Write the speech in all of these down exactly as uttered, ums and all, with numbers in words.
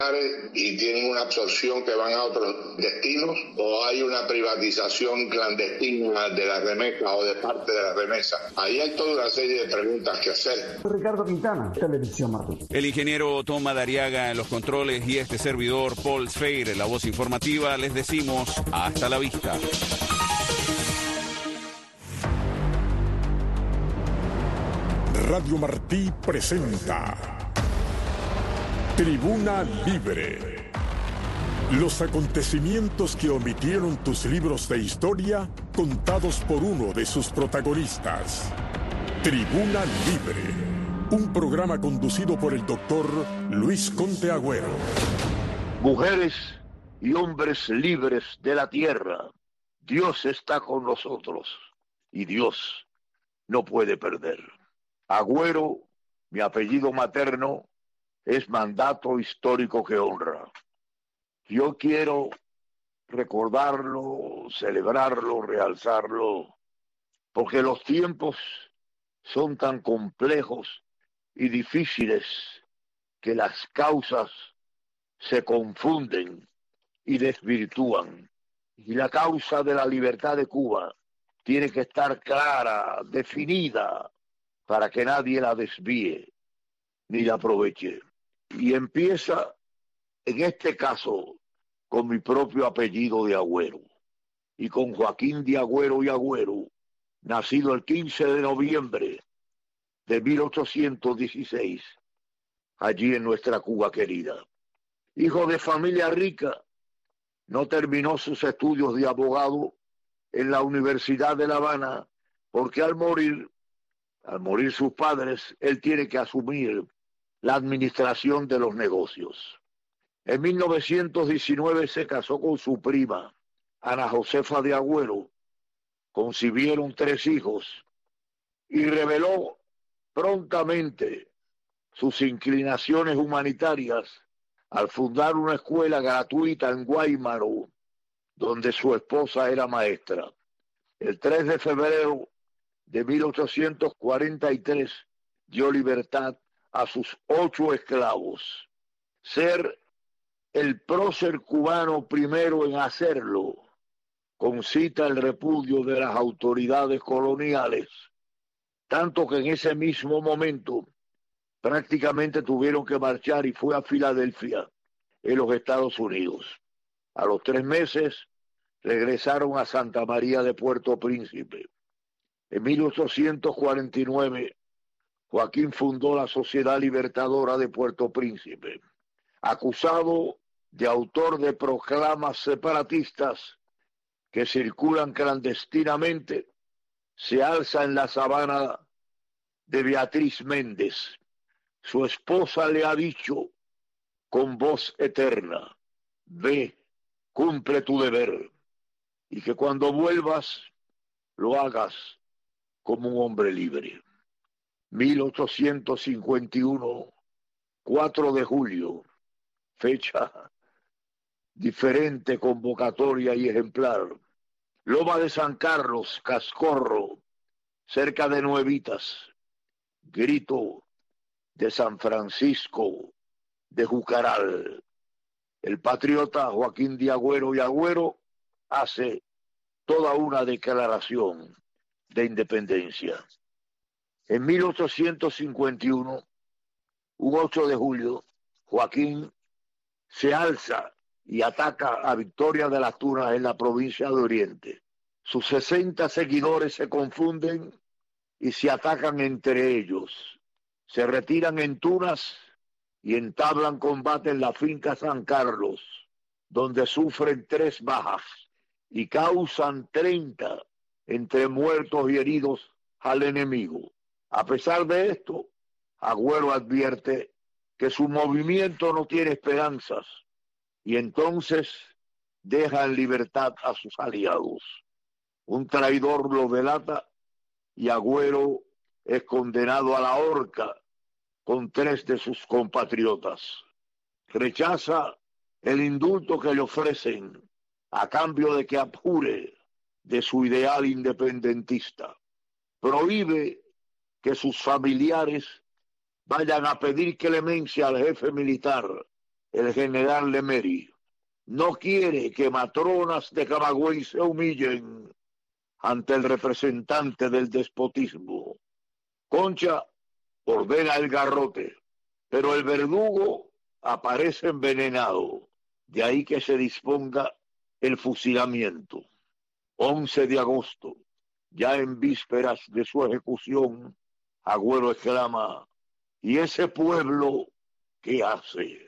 y tienen una absorción que van a otros destinos, o hay una privatización clandestina de la remesa o de parte de la remesa. Ahí hay toda una serie de preguntas que hacer. Ricardo Quintana, Televisión Martín. El ingeniero Tom Madariaga en los controles y este servidor Paul Sfeir en la voz informativa, les decimos hasta la vista. Radio Martí presenta Tribuna Libre. Los acontecimientos que omitieron tus libros de historia, contados por uno de sus protagonistas. Tribuna Libre, un programa conducido por el doctor Luis Conte Agüero. Mujeres y hombres libres de la tierra, Dios está con nosotros y Dios no puede perder. Agüero, mi apellido materno, es mandato histórico que honra. Yo quiero recordarlo, celebrarlo, realzarlo, porque los tiempos son tan complejos y difíciles que las causas se confunden y desvirtúan. Y la causa de la libertad de Cuba tiene que estar clara, definida, para que nadie la desvíe ni la aproveche. Y empieza, en este caso, con mi propio apellido de Agüero, y con Joaquín de Agüero y Agüero, nacido el quince de noviembre de mil ochocientos dieciséis, allí en nuestra Cuba querida. Hijo de familia rica, no terminó sus estudios de abogado en la Universidad de La Habana, porque al morir, al morir sus padres, él tiene que asumir la administración de los negocios. En mil novecientos diecinueve se casó con su prima, Ana Josefa de Agüero. Concibieron tres hijos y reveló prontamente sus inclinaciones humanitarias al fundar una escuela gratuita en Guaymaro, donde su esposa era maestra. El tres de febrero de mil ochocientos cuarenta y tres dio libertad a sus ocho esclavos. Ser el prócer cubano primero en hacerlo concita el repudio de las autoridades coloniales, tanto que en ese mismo momento prácticamente tuvieron que marchar y fue a Filadelfia, en los Estados Unidos. A los tres meses regresaron a Santa María de Puerto Príncipe. En mil ochocientos cuarenta y nueve, Joaquín fundó la Sociedad Libertadora de Puerto Príncipe. Acusado de autor de proclamas separatistas que circulan clandestinamente, se alza en la sabana de Beatriz Méndez. Su esposa le ha dicho con voz eterna: ve, cumple tu deber, y que cuando vuelvas lo hagas como un hombre libre. mil ochocientos cincuenta y uno, cuatro de julio, fecha diferente, convocatoria y ejemplar. Loma de San Carlos, Cascorro, cerca de Nuevitas. Grito de San Francisco de Jucaral. El patriota Joaquín de Agüero y Agüero hace toda una declaración de independencia. En mil ochocientos cincuenta y uno, un ocho de julio, Joaquín se alza y ataca a Victoria de las Tunas en la provincia de Oriente. Sus sesenta seguidores se confunden y se atacan entre ellos. Se retiran en Tunas y entablan combate en la finca San Carlos, donde sufren tres bajas y causan treinta entre muertos y heridos al enemigo. A pesar de esto, Agüero advierte que su movimiento no tiene esperanzas y entonces deja en libertad a sus aliados. Un traidor lo delata y Agüero es condenado a la horca con tres de sus compatriotas. Rechaza el indulto que le ofrecen a cambio de que abjure de su ideal independentista. Prohíbe que sus familiares vayan a pedir clemencia al jefe militar el general Lemery. No quiere que matronas de Camagüey se humillen ante el representante del despotismo. Concha ordena el garrote, pero el verdugo aparece envenenado. De ahí que se disponga el fusilamiento. once de agosto, ya en vísperas de su ejecución, Agüero exclama: ¿y ese pueblo qué hace?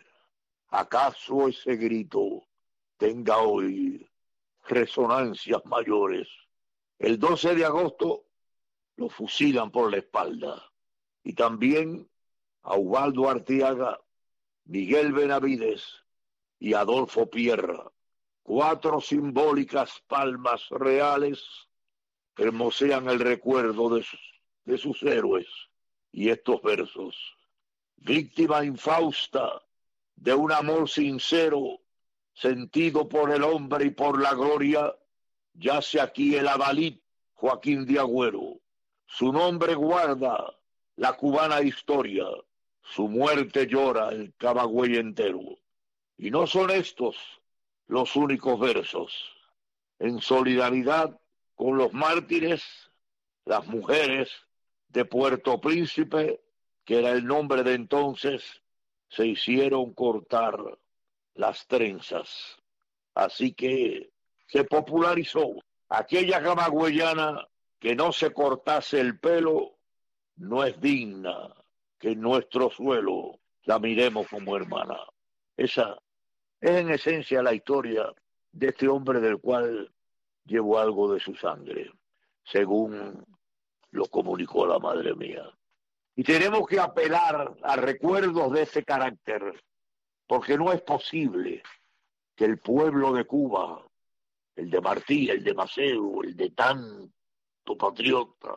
¿Acaso ese grito tenga hoy resonancias mayores? El doce de agosto lo fusilan por la espalda. Y también a Ubaldo Arteaga, Miguel Benavides y Adolfo Pierra. Cuatro simbólicas palmas reales hermosean el recuerdo de sus, de sus héroes. Y estos versos: víctima infausta de un amor sincero, sentido por el hombre y por la gloria, yace aquí el adalid Joaquín de Agüero. Su nombre guarda la cubana historia, su muerte llora el Camagüey entero. Y no son estos los únicos versos. En solidaridad con los mártires, las mujeres de Puerto Príncipe, que era el nombre de entonces, se hicieron cortar las trenzas. Así que se popularizó aquella camagüeyana que no se cortase el pelo, no es digna que en nuestro suelo la miremos como hermana. Esa es en esencia la historia de este hombre del cual llevo algo de su sangre, según lo comunicó la madre mía. Y tenemos que apelar a recuerdos de ese carácter, porque no es posible que el pueblo de Cuba, el de Martí, el de Maceo, el de tanto patriota,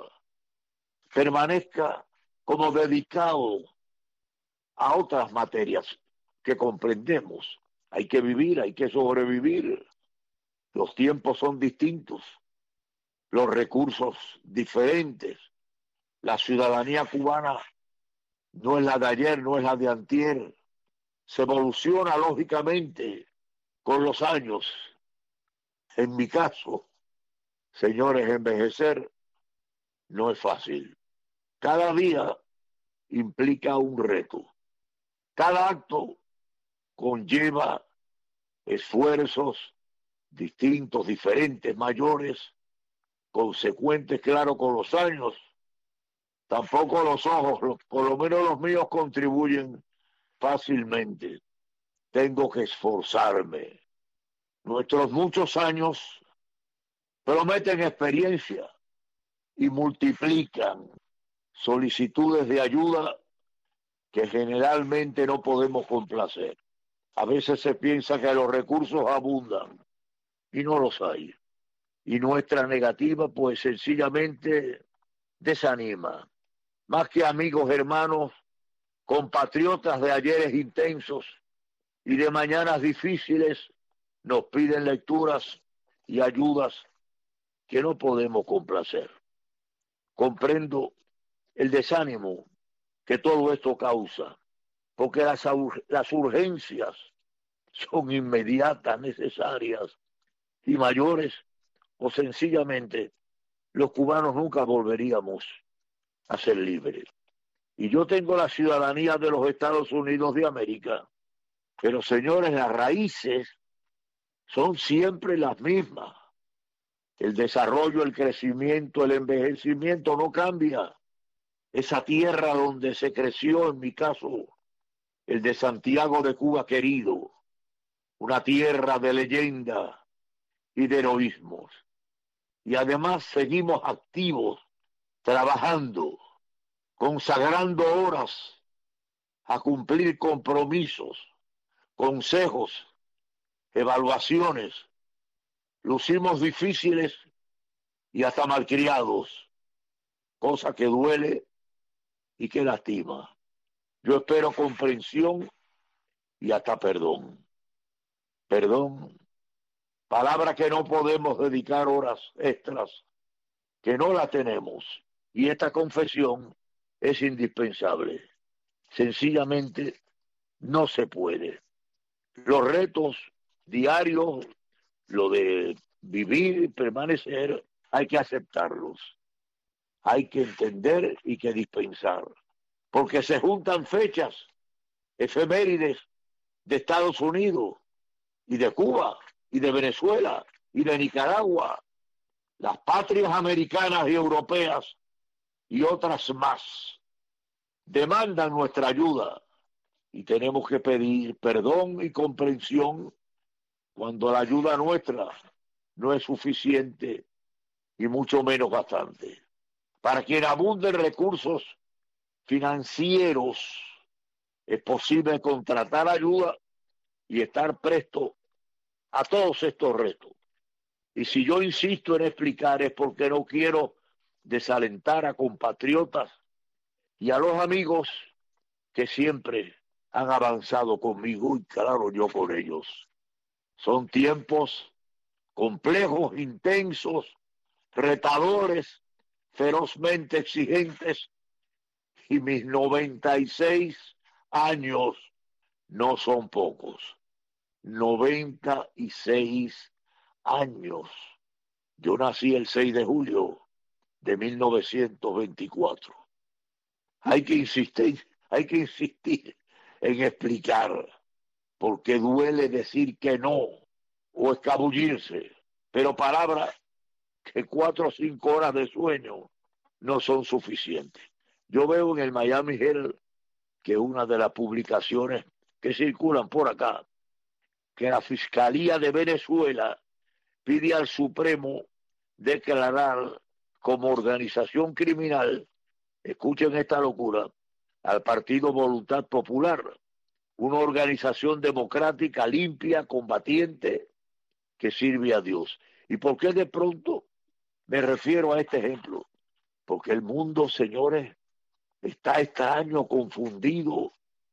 permanezca como dedicado a otras materias que comprendemos. Hay que vivir, hay que sobrevivir. Los tiempos son distintos, los recursos diferentes. La ciudadanía cubana no es la de ayer, no es la de antier. Se evoluciona lógicamente con los años. En mi caso, señores, envejecer no es fácil. Cada día implica un reto. Cada acto conlleva esfuerzos distintos, diferentes, mayores, consecuentes, claro, con los años. Tampoco los ojos, los, por lo menos los míos, contribuyen fácilmente. Tengo que esforzarme. Nuestros muchos años prometen experiencia y multiplican solicitudes de ayuda que generalmente no podemos complacer. A veces se piensa que los recursos abundan y no los hay. Y nuestra negativa, pues sencillamente desanima. Más que amigos, hermanos, compatriotas de ayeres intensos y de mañanas difíciles, nos piden lecturas y ayudas que no podemos complacer. Comprendo el desánimo que todo esto causa, porque las, las urgencias son inmediatas, necesarias y mayores, o sencillamente los cubanos nunca volveríamos a ser libres. Y yo tengo la ciudadanía de los Estados Unidos de América, pero señores, las raíces son siempre las mismas. El desarrollo, el crecimiento, el envejecimiento no cambia. Esa tierra donde se creció, en mi caso, el de Santiago de Cuba querido, una tierra de leyenda y de heroísmos. Y además seguimos activos, trabajando, consagrando horas a cumplir compromisos, consejos, evaluaciones. Lucimos difíciles y hasta malcriados, cosa que duele y que lastima. Yo espero comprensión y hasta perdón. Perdón, palabra que no podemos dedicar horas extras, que no la tenemos. Y esta confesión es indispensable. Sencillamente no se puede. Los retos diarios, lo de vivir y permanecer, hay que aceptarlos. Hay que entender y que dispensar. Porque se juntan fechas efemérides de Estados Unidos y de Cuba y de Venezuela y de Nicaragua, las patrias americanas y europeas y otras más demandan nuestra ayuda y tenemos que pedir perdón y comprensión cuando la ayuda nuestra no es suficiente y mucho menos bastante. Para quien abunden recursos financieros, es posible contratar ayuda y estar presto a todos estos retos. Y si yo insisto en explicar es porque no quiero desalentar a compatriotas y a los amigos que siempre han avanzado conmigo y claro, yo con ellos. Son tiempos complejos, intensos, retadores, ferozmente exigentes y mis noventa y seis años no son pocos. noventa y seis años. Yo nací el seis de julio de mil novecientos veinticuatro. Hay que insistir, hay que insistir en explicar, porque duele decir que no o escabullirse, pero palabras que cuatro o cinco horas de sueño no son suficientes. Yo veo en el Miami Herald que una de las publicaciones que circulan por acá, que la Fiscalía de Venezuela pide al Supremo declarar como organización criminal, escuchen esta locura, al Partido Voluntad Popular, una organización democrática, limpia, combatiente, que sirve a Dios. ¿Y por qué de pronto me refiero a este ejemplo? Porque el mundo, señores, está extraño, confundido.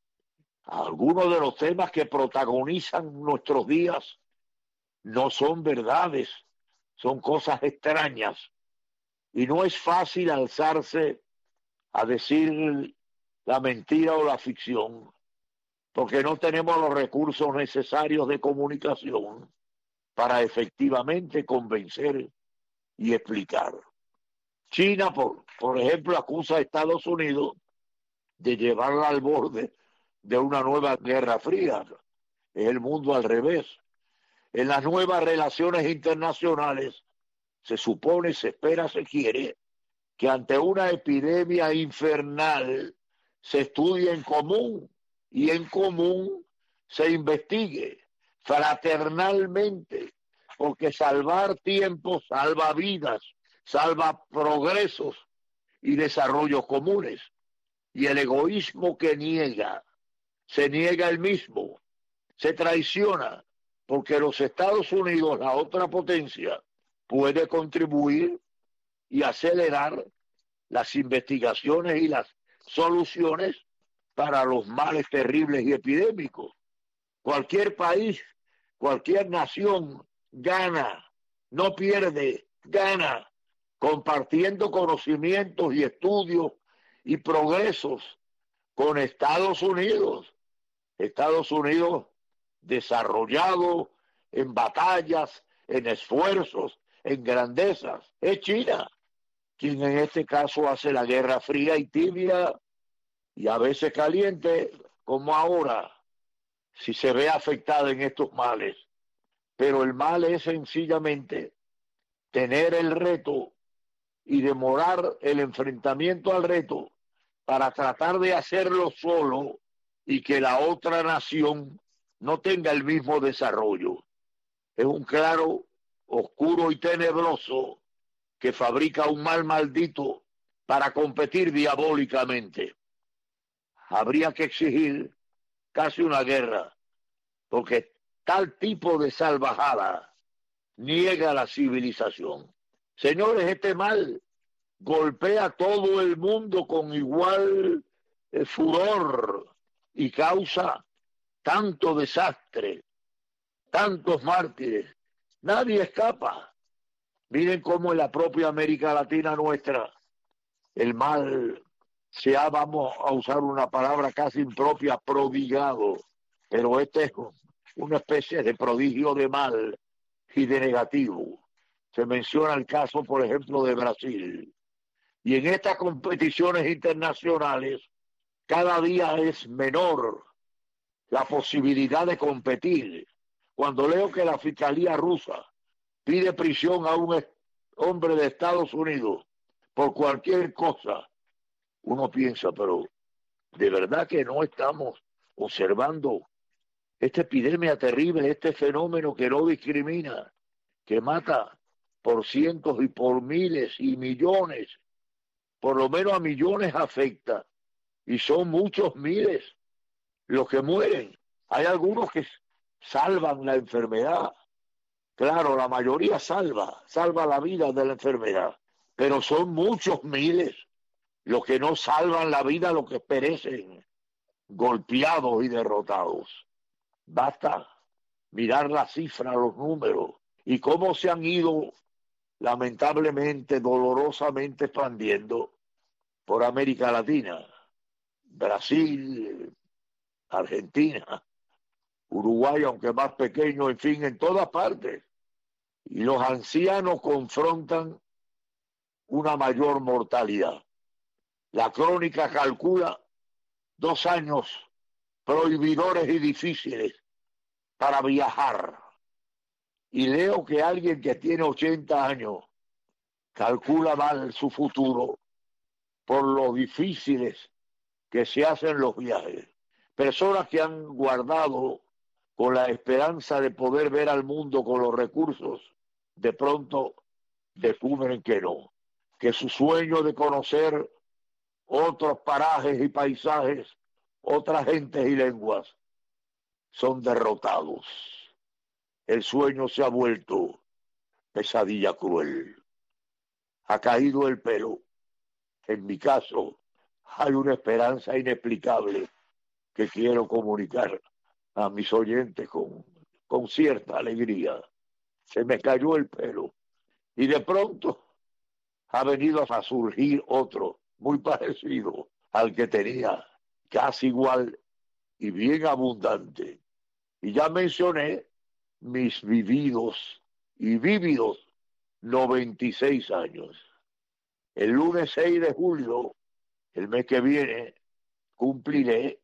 Algunos de los temas que protagonizan nuestros días no son verdades, son cosas extrañas. Y no es fácil alzarse a decir la mentira o la ficción, porque no tenemos los recursos necesarios de comunicación para efectivamente convencer y explicar. China, por, por ejemplo, acusa a Estados Unidos de llevarla al borde de una nueva guerra fría. Es el mundo al revés. En las nuevas relaciones internacionales se supone, se espera, se quiere que ante una epidemia infernal se estudie en común y en común se investigue fraternalmente, porque salvar tiempos salva vidas, salva progresos y desarrollos comunes. Y el egoísmo que niega, se niega el mismo, se traiciona, porque los Estados Unidos, la otra potencia, puede contribuir y acelerar las investigaciones y las soluciones para los males terribles y epidémicos. Cualquier país, cualquier nación gana, no pierde, gana, compartiendo conocimientos y estudios y progresos con Estados Unidos. Estados Unidos desarrollado en batallas, en esfuerzos, en grandezas. Es China quien en este caso hace la guerra fría y tibia y a veces caliente, como ahora, si se ve afectada en estos males. Pero el mal es sencillamente tener el reto y demorar el enfrentamiento al reto para tratar de hacerlo solo y que la otra nación no tenga el mismo desarrollo. Es un claro, oscuro y tenebroso que fabrica un mal maldito para competir diabólicamente. Habría que exigir casi una guerra, porque tal tipo de salvajada niega la civilización. Señores, este mal golpea a todo el mundo con igual eh, furor y causa tanto desastre, tantos mártires. Nadie escapa. Miren cómo en la propia América Latina nuestra el mal se ha, vamos a usar una palabra casi impropia, prodigado. Pero este es una especie de prodigio de mal y de negativo. Se menciona el caso, por ejemplo, de Brasil. Y en estas competiciones internacionales, cada día es menor la posibilidad de competir. Cuando leo que la Fiscalía rusa pide prisión a un hombre de Estados Unidos por cualquier cosa, uno piensa, pero de verdad que no estamos observando esta epidemia terrible, este fenómeno que no discrimina, que mata por cientos y por miles y millones, por lo menos a millones afecta, y son muchos miles los que mueren. Hay algunos que salvan la enfermedad, claro, la mayoría salva, salva la vida de la enfermedad, pero son muchos miles los que no salvan la vida, los que perecen golpeados y derrotados. Basta mirar la cifra, los números, y cómo se han ido lamentablemente, dolorosamente expandiendo por América Latina, Brasil, Argentina, Uruguay, aunque más pequeño, en fin, en todas partes. Y los ancianos confrontan una mayor mortalidad. La crónica calcula dos años prohibidores y difíciles para viajar. Y leo que alguien que tiene ochenta años calcula mal su futuro por lo difíciles que se hacen los viajes. Personas que han guardado con la esperanza de poder ver al mundo con los recursos, de pronto descubren que no, que su sueño de conocer otros parajes y paisajes, otras gentes y lenguas, son derrotados. El sueño se ha vuelto pesadilla cruel. Ha caído el pelo. En mi caso, hay una esperanza inexplicable que quiero comunicar a mis oyentes con, con cierta alegría. Se me cayó el pelo. Y de pronto ha venido a surgir otro muy parecido al que tenía, casi igual y bien abundante. Y ya mencioné mis vividos y vívidos noventa y seis años. El lunes seis de julio, el mes que viene, cumpliré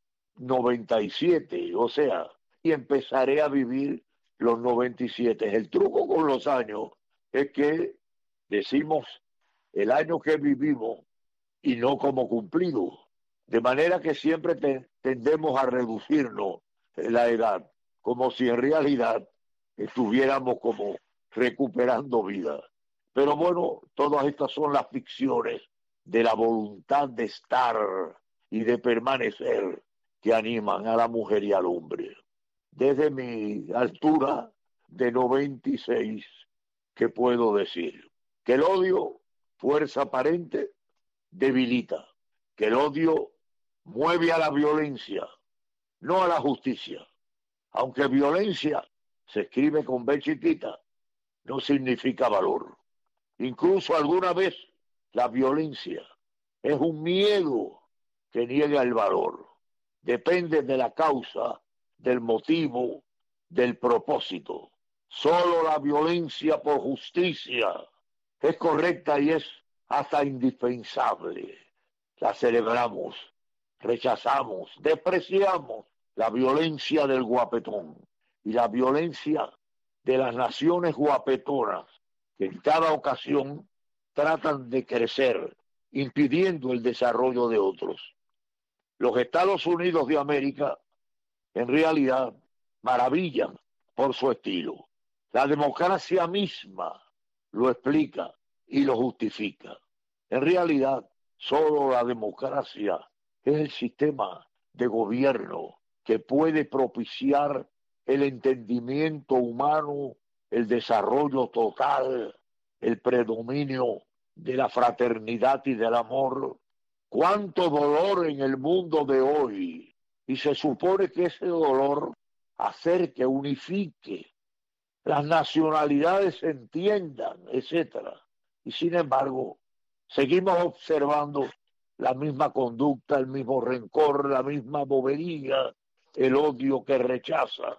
noventa y siete, o sea, y empezaré a vivir los noventa y siete. El truco con los años es que decimos el año que vivimos y no como cumplido, de manera que siempre te, tendemos a reducirnos la edad, como si en realidad estuviéramos como recuperando vida. Pero bueno, todas estas son las ficciones de la voluntad de estar y de permanecer que animan a la mujer y al hombre. Desde mi altura de noventa y seis, ¿qué puedo decir? Que el odio, fuerza aparente, debilita. Que el odio mueve a la violencia, no a la justicia. Aunque violencia se escribe con B chiquita, no significa valor. Incluso alguna vez la violencia es un miedo que niega el valor. Depende de la causa, del motivo, del propósito. Solo la violencia por justicia es correcta y es hasta indispensable. La celebramos, rechazamos, despreciamos la violencia del guapetón y la violencia de las naciones guapetonas que en cada ocasión tratan de crecer, impidiendo el desarrollo de otros. Los Estados Unidos de América, en realidad, maravillan por su estilo. La democracia misma lo explica y lo justifica. En realidad, solo la democracia es el sistema de gobierno que puede propiciar el entendimiento humano, el desarrollo total, el predominio de la fraternidad y del amor. Cuánto dolor en el mundo de hoy, y se supone que ese dolor acerque, unifique, las nacionalidades se entiendan, etcétera. Y sin embargo, seguimos observando la misma conducta, el mismo rencor, la misma bobería, el odio que rechaza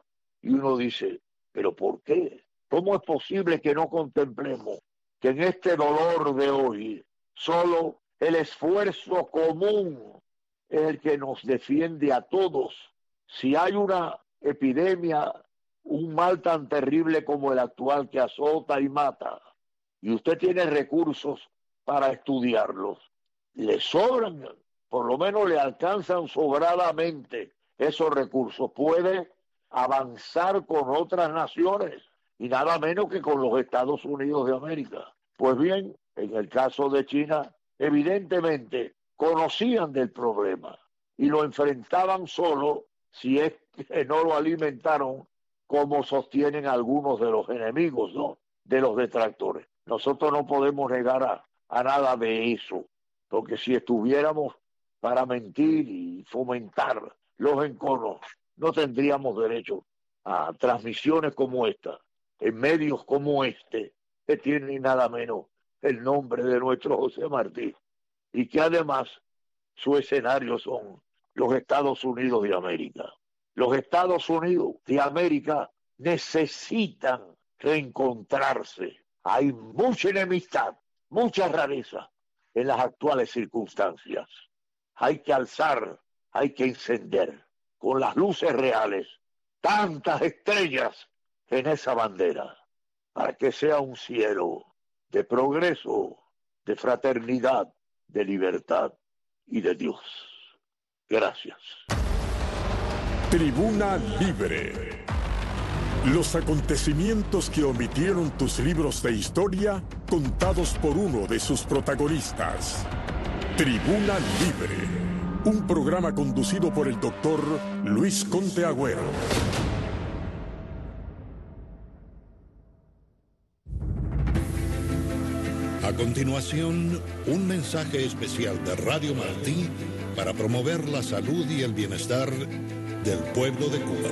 Y uno dice, ¿pero por qué? ¿Cómo es posible que no contemplemos que en este dolor de hoy solo el esfuerzo común es el que nos defiende a todos? Si hay una epidemia, un mal tan terrible como el actual que azota y mata, y usted tiene recursos para estudiarlos, le sobran, por lo menos le alcanzan sobradamente esos recursos, puede avanzar con otras naciones y nada menos que con los Estados Unidos de América. Pues bien, en el caso de China, evidentemente conocían del problema y lo enfrentaban solo si es que no lo alimentaron, como sostienen algunos de los enemigos, ¿no?, de los detractores. Nosotros no podemos negar a, a nada de eso, porque si estuviéramos para mentir y fomentar los enconos, no tendríamos derecho a transmisiones como esta, en medios como este, que tienen nada menos el nombre de nuestro José Martí, y que además su escenario son los Estados Unidos de América. Los Estados Unidos de América necesitan reencontrarse. Hay mucha enemistad, mucha rareza en las actuales circunstancias. Hay que alzar, hay que encender con las luces reales tantas estrellas en esa bandera para que sea un cielo de progreso, de fraternidad, de libertad y de Dios. Gracias. Tribuna Libre. Los acontecimientos que omitieron tus libros de historia, contados por uno de sus protagonistas. Tribuna Libre. Un programa conducido por el doctor Luis Conte Agüero. A continuación, un mensaje especial de Radio Martí para promover la salud y el bienestar del pueblo de Cuba.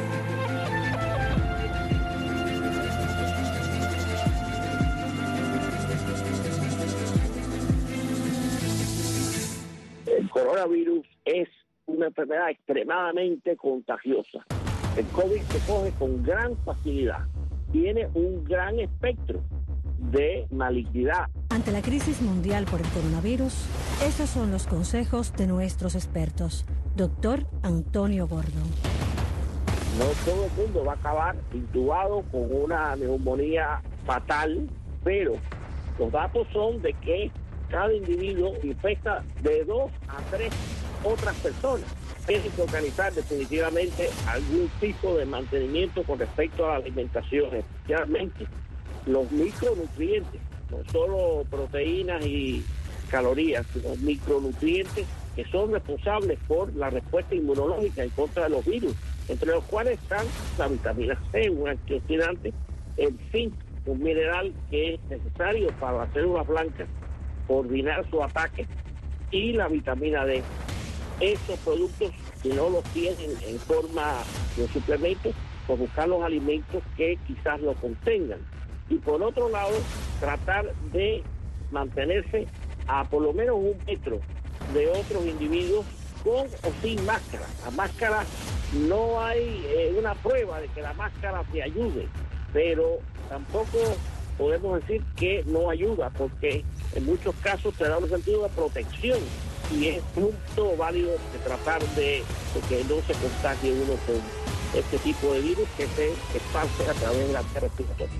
El coronavirus es una enfermedad extremadamente contagiosa. El COVID se coge con gran facilidad. Tiene un gran espectro de malignidad. Ante la crisis mundial por el coronavirus, estos son los consejos de nuestros expertos. Doctor Antonio Gordo. No todo el mundo va a acabar intubado con una neumonía fatal, pero los datos son de que cada individuo infecta de dos a tres otras personas. Tienen que organizar definitivamente algún tipo de mantenimiento con respecto a la alimentación, especialmente los micronutrientes, no solo proteínas y calorías, sino micronutrientes que son responsables por la respuesta inmunológica en contra de los virus, entre los cuales están la vitamina C, un antioxidante, el zinc, un mineral que es necesario para las células blancas coordinar su ataque, y la vitamina D. Estos productos, si no los tienen en forma de suplementos, pues buscar los alimentos que quizás lo contengan. Y por otro lado, tratar de mantenerse a por lo menos un metro de otros individuos con o sin máscara. La máscara, no hay eh, una prueba de que la máscara te ayude, pero tampoco podemos decir que no ayuda, porque en muchos casos te da un sentido de protección y es punto válido de tratar de, de que no se contagie uno con este tipo de virus que se esparce a través de la vía respiratoria.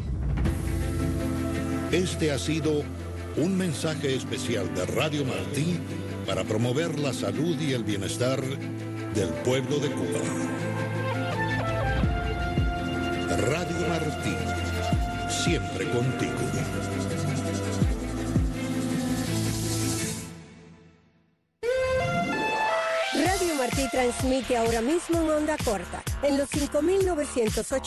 Este ha sido un mensaje especial de Radio Martí para promover la salud y el bienestar del pueblo de Cuba. Radio Martí, siempre contigo. Radio Martí transmite ahora mismo en onda corta, en los cinco mil novecientos ochenta